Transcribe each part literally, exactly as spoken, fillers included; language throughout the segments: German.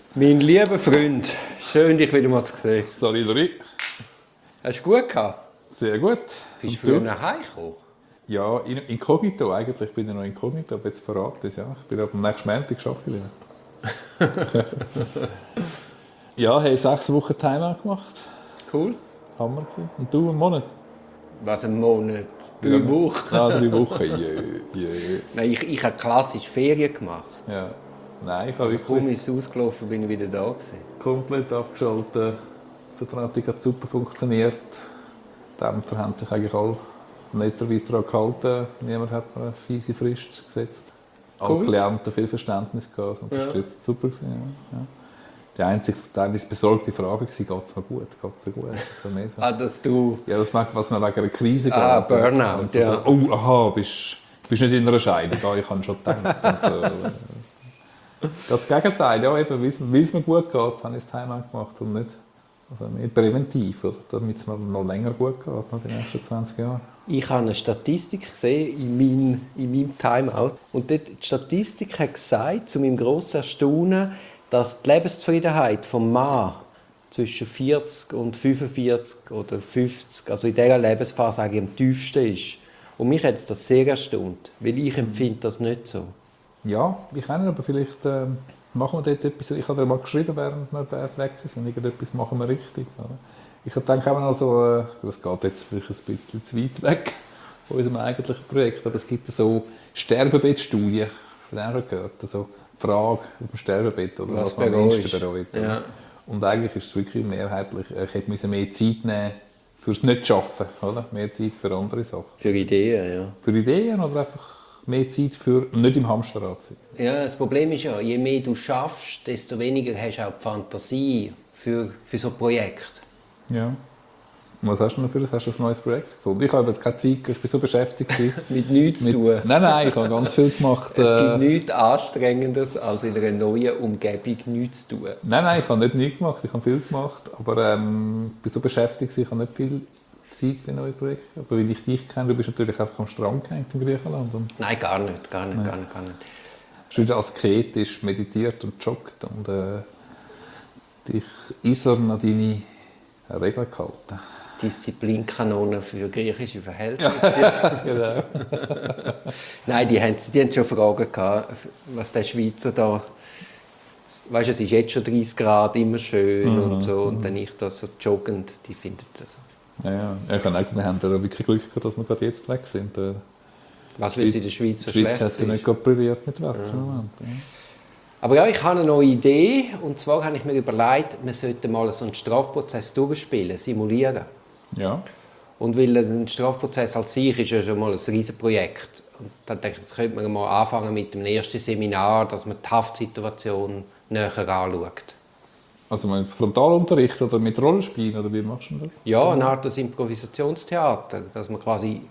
Mein lieber Freund, schön dich wieder mal zu sehen. Salut Lori. Hast du gut gehabt? Sehr gut. Bist du früher nach Hause gekommen? Ja, in, inkognito eigentlich. Ich bin ja noch inkognito, aber jetzt verrate ich es. Ja. Ich bin ab dem nächsten Montag arbeiten wieder. Ja, hey, sechs Wochen Timeout gemacht. Cool. Hammer gewesen. Und du, einen Monat? Was, ein Monat? Drei Ja. Wochen? Ja, drei Wochen. Jö, jö. Nein, ich, ich habe klassisch Ferien gemacht. Ja. Nein, ich habe Also kaum wirklich ist es ausgelaufen, bin ich wieder da gewesen. komplett abgeschaltet. Die Vertretung hat super funktioniert. Die Ämter haben sich eigentlich alle netterweise daran gehalten. Niemand hat mir eine fiese Frist gesetzt. Alle Cool. Klienten viel Verständnis gehabt, unterstützt. Ja. Super gewesen, ja. Ja. Die einzige teilweise besorgte Frage war, geht es noch gut? Geht's dir gut? Das war mehr so. Ah, dass du... Ja, das merkt, was man wegen einer Krise geht. Ah, Burnout, so, ja. So, oh, aha, bist, bist nicht in einer Scheidung. Ah, ich habe schon gedacht. Und so. Das Gegenteil, ja, eben, weil es mir gut geht, habe ich das Timeout gemacht und nicht also mehr präventiv, oder? Damit es mir noch länger gut geht, noch die nächsten zwanzig Jahre. Ich habe eine Statistik gesehen in, mein, in meinem Timeout. Und dort, die Statistik hat gesagt, zu meinem grossen Erstaunen, dass die Lebenszufriedenheit vom Mann zwischen vierzig und fünfundvierzig oder fünfzig, also in dieser Lebensphase eigentlich am tiefsten ist. Und mich hat das sehr erstaunt, weil ich empfinde das nicht so. Ja, ich kenne aber vielleicht äh, machen wir dort etwas. Ich habe dir mal geschrieben, während wir weg sind, irgendetwas machen wir richtig. Oder? Ich denke auch also, äh, das geht jetzt vielleicht ein bisschen zu weit weg von unserem eigentlichen Projekt, aber es gibt so Sterbebettstudien, von denen gehört, also Frage auf dem Sterbebett oder Was was man am bereust. meisten bereut. Ja. Und eigentlich ist es wirklich mehrheitlich, ich hätte mehr Zeit nehmen fürs Nicht-Schaffen, oder? Mehr Zeit für andere Sachen. Für Ideen, ja. Für Ideen oder einfach mehr Zeit für nicht im Hamsterrad sein. Ja, das Problem ist ja, je mehr du schaffst, desto weniger hast du auch die Fantasie für, für so ein Projekt. Ja. Und was hast du denn dafür? Hast du ein neues Projekt gefunden? Ich habe keine Zeit, ich bin so beschäftigt. Mit nichts mit, zu tun. Nein, nein, ich habe ganz viel gemacht. Es äh, gibt nichts Anstrengendes, als in einer neuen Umgebung nichts zu tun. Nein, nein, ich habe nicht nichts gemacht, ich habe viel gemacht, aber ähm, ich bin so beschäftigt, ich habe nicht viel Zeit für neue Projekte. Aber weil ich dich kenne, du bist natürlich einfach am Strand gehängt in Griechenland. Und Nein, gar nicht, gar nicht, gar nicht, gar nicht. hast du wieder asketisch meditiert und joggt und äh, dich eisern an deine Regeln gehalten. Disziplinkanone für griechische Verhältnisse. Genau. Nein, die haben, die haben schon Fragen gehabt, was der Schweizer da... Weißt du, es ist jetzt schon dreißig Grad, immer schön mhm. und so. Und dann ich da so joggend, die finden das so. Ja, ja. Ich habe wir haben ja wirklich Glück gehabt, dass wir gerade jetzt weg sind. Was, weil es in der Schweiz so die Schweiz schlecht hat ja nicht gerade brilliert mit Wetter im Moment. Ja. Aber ja, ich habe eine neue Idee. Und zwar habe ich mir überlegt, wir sollten mal so einen Strafprozess durchspielen, simulieren. Ja. Und weil ein Strafprozess als sich ist ja schon mal ein riesiges Projekt. Und dann denke ich, jetzt könnte man mal anfangen mit dem ersten Seminar, dass man die Haftsituation näher anschaut. Also mit Frontalunterricht oder mit Rollenspielen, oder wie machst du das? Ja, eine Art des Improvisationstheater, dass man quasi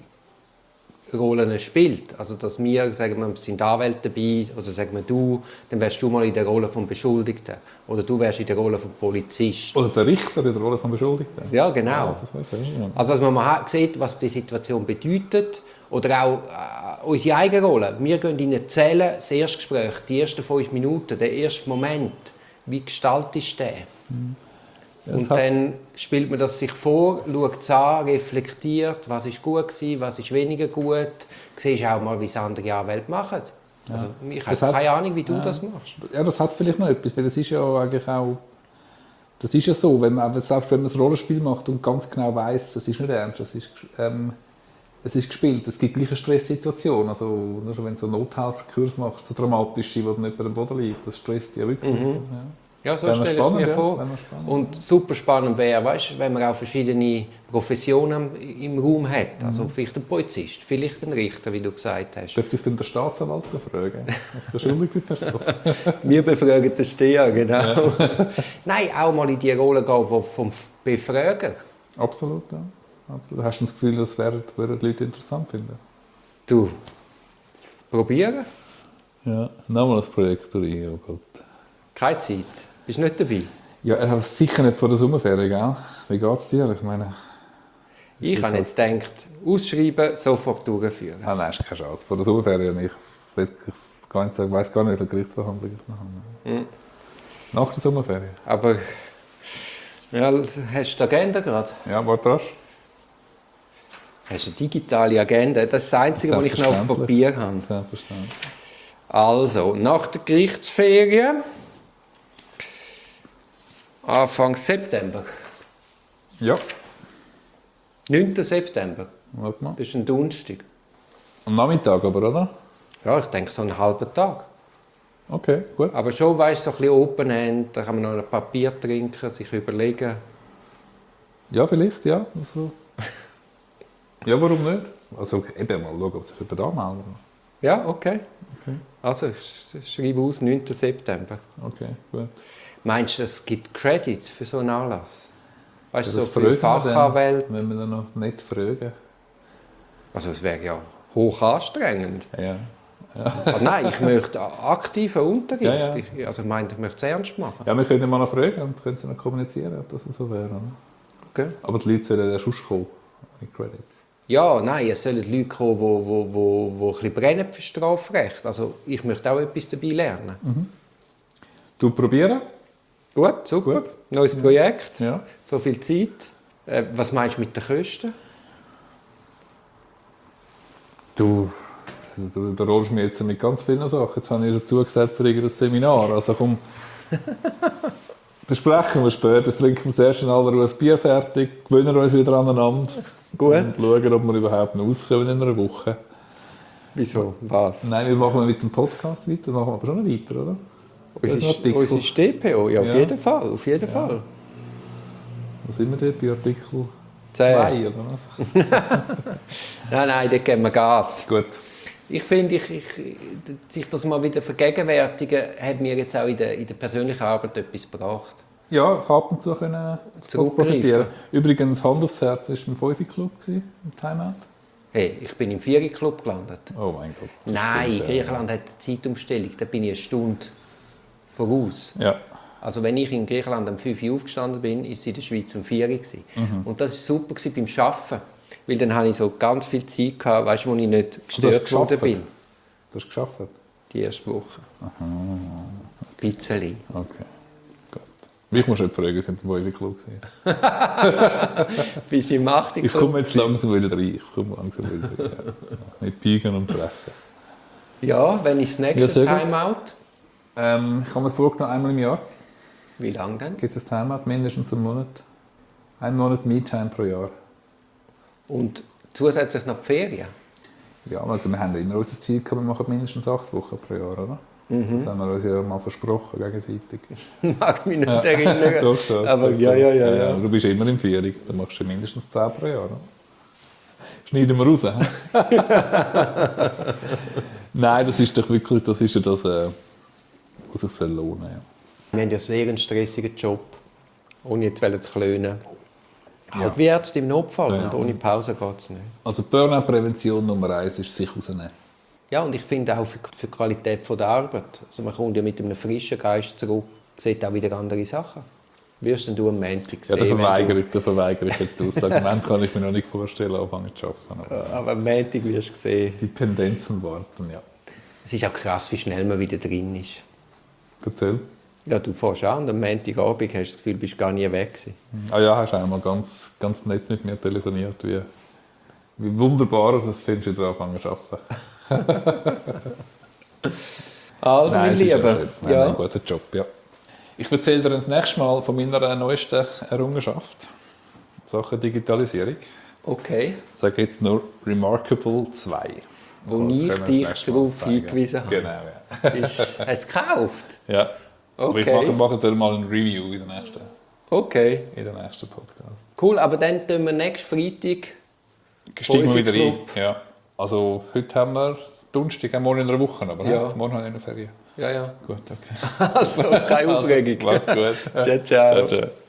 Rollen spielt. Also dass wir, sagen wir, sind Anwälte dabei, oder sagen wir du, dann wärst du mal in der Rolle des Beschuldigten. Oder du wärst in der Rolle des Polizisten. Oder der Richter in der Rolle des Beschuldigten. Ja, genau. Ja, das weiß ich, ja. Also dass man mal sieht, was die Situation bedeutet. Oder auch äh, unsere eigene Rolle. Wir gehen in eine Zelle, das Erstgespräch, die ersten fünf Minuten, der erste Moment. Wie gestaltest du den? Mhm. Ja, und dann spielt man das sich vor, schaut es an, reflektiert, was ist gut gewesen, was ist weniger gut. Siehst auch mal, wie es andere Anwälte machen. Ja. Also, ich habe keine hat, Ahnung, wie du ja. das machst. Ja, das hat vielleicht noch etwas, weil das ist ja eigentlich auch, das ist ja so, wenn man, selbst wenn man ein Rollenspiel macht und ganz genau weiss, das ist nicht ernst, das ist, ähm, es ist gespielt, es gibt gleich eine Stresssituation, also nur schon wenn du so einen Nothelferkurs machst, so dramatische, wo nicht am Boden liegt, das stresst ja wirklich. Mhm. Ja. Ja, so stelle ich es mir ja, vor. Und super spannend wäre, weißt, wenn man auch verschiedene Professionen im Raum hat. Also mhm. vielleicht ein Polizist, vielleicht ein Richter, wie du gesagt hast. Dürfte ich denn den Staatsanwalt befragen? Was beschuldigt ist der Staat? Wir befragen den Steher, genau. Ja. Nein, auch mal in die Rolle gehen vom Befrager. Absolut, ja. Absolut. Hast du das Gefühl, das würden die Leute interessant finden? Du, probieren? Ja, nochmal das Projekt durch, oh Gott. Keine Zeit. Bist du nicht dabei? Ja, aber sicher nicht vor der Sommerferien, gell? Wie geht es dir? Ich meine... Ich habe jetzt gedacht, ausschreiben, sofort durchführen. Ah, nein, ist keine Chance. Vor der Sommerferien, ich, ich, ich weiß gar nicht, welche Gerichtsverhandlungen ich mache. Mhm. Nach der Sommerferien. Aber ja, hast du die Agenda gerade? Ja, warte rasch. Hast du eine digitale Agenda? Das ist das Einzige, was ich noch auf Papier habe. Selbstverständlich. Also, nach der Gerichtsferien, Anfang September. Ja, neunten September. warte mal. Das ist ein Donnerstag. Am Nachmittag aber, oder? Ja, ich denke so einen halben Tag. Okay, gut. Aber schon, weißt du, so ein bisschen Open-End, da kann man noch ein Papier trinken, sich überlegen. Ja, vielleicht, ja. Also. Ja, warum nicht? Also eben mal schauen, ob sich jemand anmeldet. Ja, okay. Okay. Also, ich sch- schreibe aus, neunten September. Okay, gut. Meinst du, es gibt Credits für so einen Anlass? Weißt du, Ja, so das für fragen wir Fachanwälte? dann, wenn wir dann noch nicht fragen. Also, es wäre ja hoch anstrengend. Ja. Ah, nein, ich möchte aktiven Unterricht. Ja, ja. Ich, also, ich meine, ich möchte es ernst machen. Ja, wir können mal noch fragen und können sie noch kommunizieren, ob das so wäre. Oder? Okay. Aber die Leute sollen ja sonst kommen, mit Credits. Ja, nein, es sollen Leute kommen, die, die, die, die ein bisschen brennen für Strafrecht. Also, ich möchte auch etwas dabei lernen. Du probieren? Gut, super. Gut. Neues Projekt. Ja. So viel Zeit. Äh, was meinst du mit den Kosten? Du, du, du rollst mir jetzt mit ganz vielen Sachen. Jetzt habe ich schon zugesagt für irgendein Seminar. Also komm, besprechen wir später. Jetzt trinken wir zuerst in aller Ruhe ein Bier fertig, gewöhnen uns wieder aneinander. Gut. Und schauen, ob wir überhaupt noch rauskommen in einer Woche. Wieso? Was? Nein, wir machen mit dem Podcast weiter, machen wir aber schon noch weiter, oder? Das ist ein Unsere, Artikel. unsere S T P O, ja, auf Ja. jeden Fall. Auf jeden Ja. Fall. Wo sind wir dort? Bei Artikel Zehn. zwei, oder was? Nein, nein, dort geben wir Gas. Gut. Ich finde, ich, ich, sich das mal wieder vergegenwärtigen, hat mir jetzt auch in der, in der persönlichen Arbeit etwas gebracht. Ja, ich habe ab und zu können Zurückgreifen. profitieren. Übrigens, Hand aufs Herz, war ein Fünfe-Club im Timeout. Hey, ich bin im Vieri-Club gelandet. Oh mein Gott. das Nein, stimmt, ja. Griechenland hat eine Zeitumstellung, da bin ich eine Stunde voraus. Ja. Also wenn ich in Griechenland um fünf Uhr aufgestanden bin, war es in der Schweiz um vier Uhr. Mhm. Und das war super beim Arbeiten. Weil dann hatte ich so ganz viel Zeit, gehabt, weißt, wo ich nicht Du hast gestört worden geschafft? bin. Du hast geschafft? Die erste Woche. Ein bisschen. Okay. Gut. Mich musst du nicht fragen, sind wir beim Fünfe-Club gewesen. Bist du im achten Ich komme jetzt langsam wieder rein. Ich komme langsam wieder rein. Ja. Mit Biegen und Brechen. Ja, wenn ich das Ja, nächste sehr gut. Timeout. Ähm, ich habe mir vorgenommen, einmal im Jahr Wie lange denn? gibt es ein Timeout, mindestens einen Monat. Ein Monat Me-Time pro Jahr. Und zusätzlich noch die Ferien. Ja, also wir haben immer unser Ziel gehabt, wir machen mindestens acht Wochen pro Jahr, oder? Mhm. Das haben wir uns ja mal versprochen, gegenseitig. Mag mich nicht erinnern. Doch, doch, Aber doch, ja, doch. ja, ja, ja. Du bist immer im Vierig, dann machst du mindestens zehn pro Jahr. Oder? Schneiden wir raus. hä? Nein, das ist doch wirklich, das ist ja das, äh, was sich soll lohnen soll. Ja. Wir haben ja sehr einen stressigen Job. Ohne jetzt zu klönen. Halt wie Ärzte im Notfall. Ja. Und ohne Pause geht es nicht. Also Burnout-Prävention Nummer eins ist sich rausnehmen. Ja, und ich finde auch für, für die Qualität der Arbeit. Also man kommt ja mit einem frischen Geist zurück, sieht auch wieder andere Sachen. Wirst denn du am Montag Ja, sehen? da wenn verweigere ich, da verweigere ich jetzt das Argument, kann ich mir noch nicht vorstellen, anfangen zu arbeiten. du, aber am Montag wirst du sehen. Dependenzen warten, ja. Es ist auch krass, wie schnell man wieder drin ist. Erzähl. Ja, du fährst an und am Montagabend hast du das Gefühl, du bist gar nie weg gewesen. Ah ja, hast einmal ganz, ganz nett mit mir telefoniert, wie, wie wunderbar du es findest, wieder anfangen zu arbeiten. Also, mein es ist Lieber. nicht. Nein, Ja. ein guter Job, ja. Ich erzähle dir das nächste Mal von meiner neuesten Errungenschaft in Sachen Digitalisierung. Okay. Ich sage jetzt nur Remarkable zwei. Wo Das ich können wir das dich nächste Mal darauf zeigen. hingewiesen habe. Genau, ja. Ist, hast du es gekauft? ja. Aber ich Okay. mache, mache dir mal ein Review in der nächsten, Okay. in der nächsten Podcast. Cool, aber dann tun wir nächsten Freitag. Steigen wir wieder ein. Club. Ja. Also heute haben wir Donnerstag, haben wir morgen in einer Woche, aber Ja. ja. morgen habe ich eine Ferien. Ja, ja. Gut, okay. Also, keine Aufregung. Also, mach's gut. Ciao, ciao. Ciao, ciao.